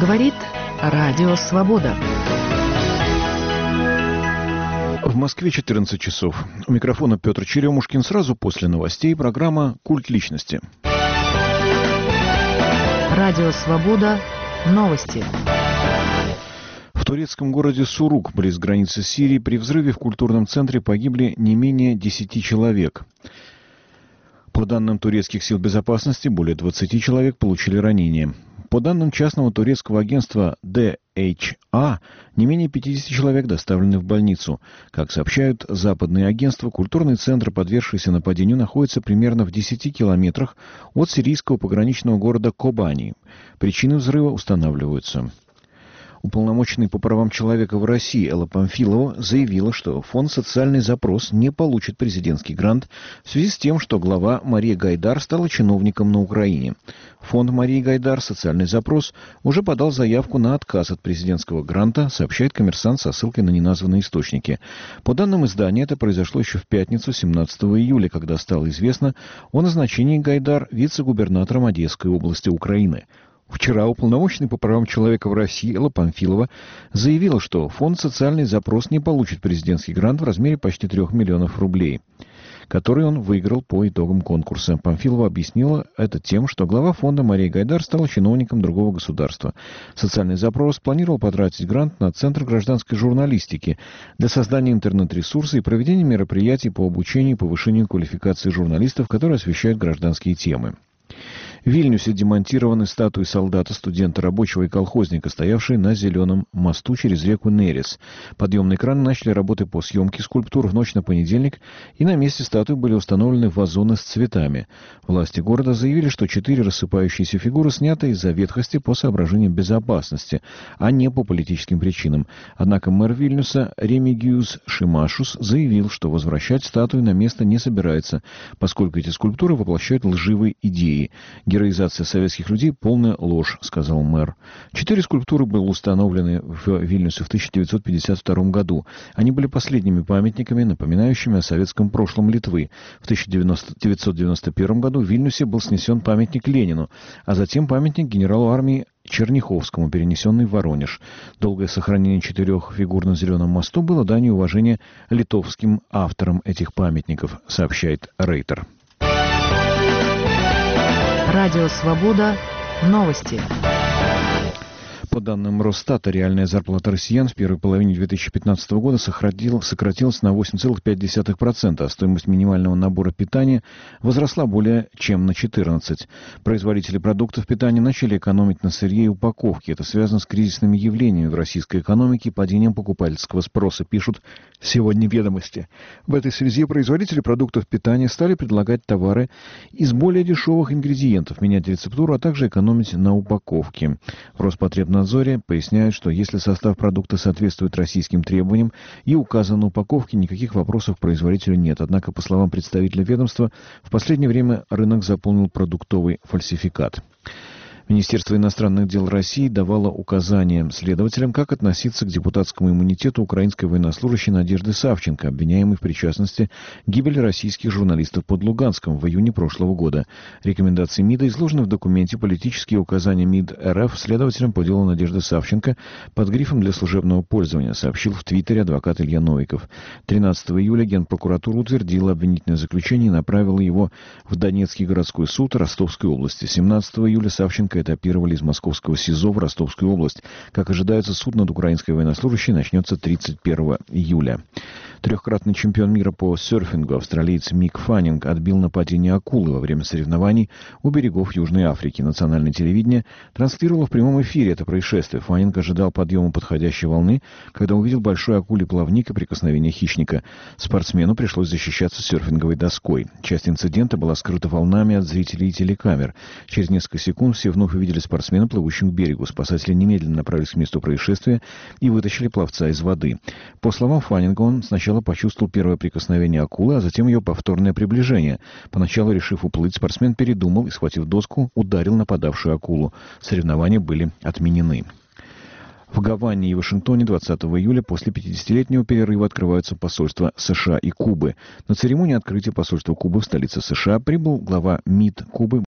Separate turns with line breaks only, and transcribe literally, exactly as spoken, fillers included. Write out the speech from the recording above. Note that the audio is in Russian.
Говорит Радио Свобода.
В Москве четырнадцать часов. У микрофона Петр Черемушкин. Сразу после новостей программа «Культ личности».
Радио Свобода. Новости.
В турецком городе Сурук, близ границы Сирии, при взрыве в культурном центре погибли не менее десяти человек. По данным турецких сил безопасности, более двадцати человек получили ранения. По данным частного турецкого агентства Ди Эйч А, не менее пятидесяти человек доставлены в больницу. Как сообщают западные агентства, культурный центр, подвергшийся нападению, находится примерно в десяти километрах от сирийского пограничного города Кобани. Причины взрыва устанавливаются. Уполномоченный по правам человека в России Элла Памфилова заявила, что фонд «Социальный запрос» не получит президентский грант в связи с тем, что глава Мария Гайдар стала чиновником на Украине. Фонд Марии Гайдар «Социальный запрос» уже подал заявку на отказ от президентского гранта, сообщает «Коммерсант» со ссылкой на неназванные источники. По данным издания, это произошло еще в пятницу, семнадцатого июля, когда стало известно о назначении Гайдар вице-губернатором Одесской области Украины. Вчера уполномоченный по правам человека в России Элла Памфилова заявила, что фонд «Социальный запрос» не получит президентский грант в размере почти трех миллионов рублей, который он выиграл по итогам конкурса. Памфилова объяснила это тем, что глава фонда Мария Гайдар стала чиновником другого государства. «Социальный запрос» планировал потратить грант на Центр гражданской журналистики для создания интернет-ресурса и проведения мероприятий по обучению и повышению квалификации журналистов, которые освещают гражданские темы. В Вильнюсе демонтированы статуи солдата, студента, рабочего и колхозника, стоявшие на зеленом мосту через реку Нерес. Подъемные краны начали работы по съемке скульптур в ночь на понедельник, и на месте статуи были установлены вазоны с цветами. Власти города заявили, что четыре рассыпающиеся фигуры сняты из-за ветхости по соображениям безопасности, а не по политическим причинам. Однако мэр Вильнюса Ремигиус Шимашус заявил, что возвращать статуи на место не собирается, поскольку эти скульптуры воплощают лживые идеи. «Героизация советских людей – полная ложь», — сказал мэр. Четыре скульптуры были установлены в Вильнюсе в тысяча девятьсот пятьдесят втором году. Они были последними памятниками, напоминающими о советском прошлом Литвы. В тысяча девятьсот девяносто первом году в Вильнюсе был снесен памятник Ленину, а затем памятник генералу армии Черняховскому, перенесенный в Воронеж. Долгое сохранение четырех фигур на Зеленом мосту было данью уважения литовским авторам этих памятников, сообщает Рейтер.
Радио Свобода. Новости.
По данным Росстата, реальная зарплата россиян в первой половине две тысячи пятнадцатого года сократилась на восемь целых пять десятых процента, а стоимость минимального набора питания возросла более чем на четырнадцать процентов. Производители продуктов питания начали экономить на сырье и упаковке. Это связано с кризисными явлениями в российской экономике и падением покупательского спроса, пишут сегодня «Ведомости». В этой связи производители продуктов питания стали предлагать товары из более дешевых ингредиентов, менять рецептуру, а также экономить на упаковке. В Роспотребнадзоре Надзоре поясняют, что если состав продукта соответствует российским требованиям и указан на упаковке, никаких вопросов к производителю нет. Однако, по словам представителя ведомства, в последнее время рынок заполнил продуктовый фальсификат. Министерство иностранных дел России давало указания следователям, как относиться к депутатскому иммунитету украинской военнослужащей Надежды Савченко, обвиняемой в причастности к гибели российских журналистов под Луганском в июне прошлого года. Рекомендации МИДа изложены в документе «Политические указания МИД РФ» следователям по делу Надежды Савченко под грифом «Для служебного пользования», сообщил в Твиттере адвокат Илья Новиков. тринадцатого июля Генпрокуратура утвердила обвинительное заключение и направила его в Донецкий городской суд Ростовской области. семнадцатого июля Савченко этапировали из московского СИЗО в Ростовскую область. Как ожидается, суд над украинской военнослужащей начнется тридцать первого июля. Трехкратный чемпион мира по серфингу австралиец Мик Фаннинг отбил нападение акулы во время соревнований у берегов Южной Африки. Национальное телевидение транслировало в прямом эфире это происшествие. Фаннинг ожидал подъема подходящей волны, когда увидел большой акулий плавник и прикосновение хищника. Спортсмену пришлось защищаться серфинговой доской. Часть инцидента была скрыта волнами от зрителей и телекамер. Через несколько секунд все вновь увидели спортсмена, плывущим к берегу. Спасатели немедленно направились к месту происшествия и вытащили пловца из воды. По словам Фаннинга, он сначала почувствовал первое прикосновение акулы, а затем ее повторное приближение. Поначалу, решив уплыть, спортсмен передумал и, схватив доску, ударил нападавшую акулу. Соревнования были отменены. В Гаване и Вашингтоне двадцатого июля после пятидесятилетнего перерыва открываются посольства США и Кубы. На церемонии открытия посольства Кубы в столице США прибыл глава МИД Кубы